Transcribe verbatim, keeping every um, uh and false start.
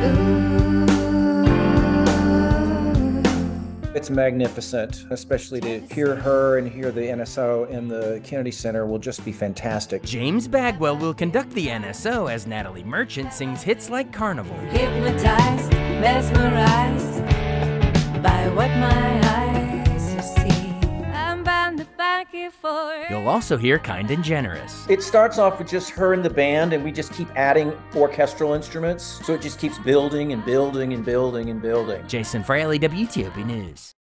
It's magnificent, especially to hear her and hear the N S O in the Kennedy Center will just be fantastic. James Bagwell will conduct the N S O as Natalie Merchant sings hits like Carnival. Hypnotized, mesmerized by what my eyes see. I'm bound to thank you for it. You'll also hear Kind and Generous. It starts off with just her and the band, and we just keep adding orchestral instruments, so it just keeps building and building and building and building. Jason Fraley, W T O P News.